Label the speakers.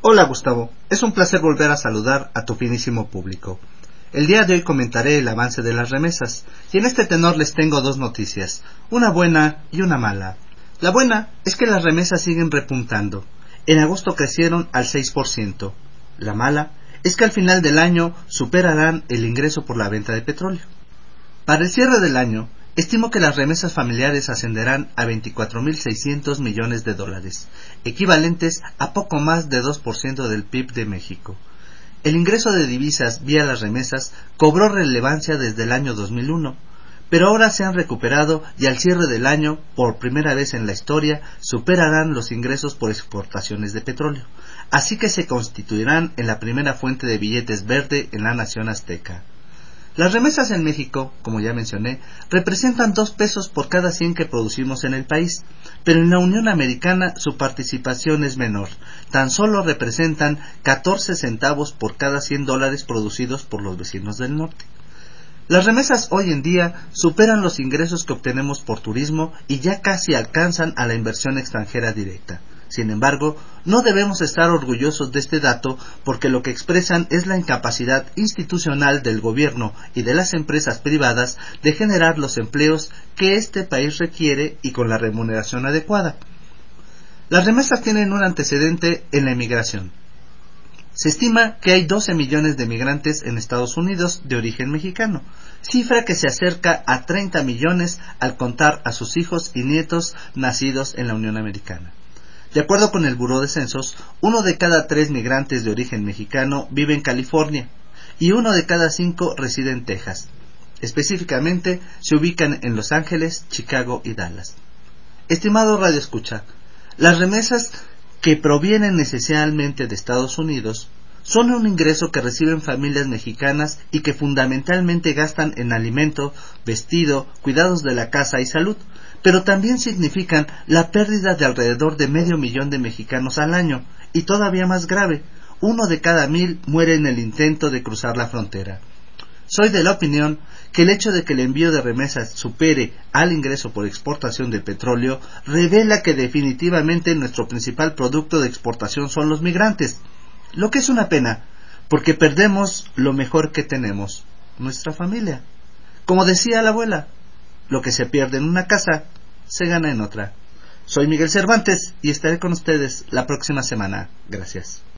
Speaker 1: Hola Gustavo, es un placer volver a saludar a tu finísimo público. El día de hoy comentaré el avance de las remesas, y en este tenor les tengo dos noticias, una buena y una mala. La buena es que las remesas siguen repuntando. En agosto crecieron al 6%. La mala es que al final del año superarán el ingreso por la venta de petróleo. Para el cierre del año, estimo que las remesas familiares ascenderán a 24.600 millones de dólares, equivalentes a poco más de 2% del PIB de México. El ingreso de divisas vía las remesas cobró relevancia desde el año 2001, pero ahora se han recuperado y al cierre del año, por primera vez en la historia, superarán los ingresos por exportaciones de petróleo, así que se constituirán en la primera fuente de billetes verde en la nación azteca. Las remesas en México, como ya mencioné, representan 2 pesos por cada 100 que producimos en el país, pero en la Unión Americana su participación es menor, tan solo representan 14 centavos por cada 100 dólares producidos por los vecinos del norte. Las remesas hoy en día superan los ingresos que obtenemos por turismo y ya casi alcanzan a la inversión extranjera directa. Sin embargo, no debemos estar orgullosos de este dato porque lo que expresan es la incapacidad institucional del gobierno y de las empresas privadas de generar los empleos que este país requiere y con la remuneración adecuada. Las remesas tienen un antecedente en la emigración. Se estima que hay 12 millones de migrantes en Estados Unidos de origen mexicano, cifra que se acerca a 30 millones al contar a sus hijos y nietos nacidos en la Unión Americana. De acuerdo con el Buró de Censos, 1 de cada 3 migrantes de origen mexicano vive en California y 1 de cada 5 reside en Texas. Específicamente, se ubican en Los Ángeles, Chicago y Dallas. Estimado Radio Escucha, las remesas que provienen esencialmente de Estados Unidos son un ingreso que reciben familias mexicanas y que fundamentalmente gastan en alimento, vestido, cuidados de la casa y salud, pero también significan la pérdida de alrededor de 500,000 de mexicanos al año, y todavía más grave, 1 de cada 1,000 muere en el intento de cruzar la frontera. Soy de la opinión que el hecho de que el envío de remesas supere al ingreso por exportación de petróleo revela que definitivamente nuestro principal producto de exportación son los migrantes, lo que es una pena, porque perdemos lo mejor que tenemos, nuestra familia. Como decía la abuela, lo que se pierde en una casa, se gana en otra. Soy Miguel Cervantes y estaré con ustedes la próxima semana. Gracias.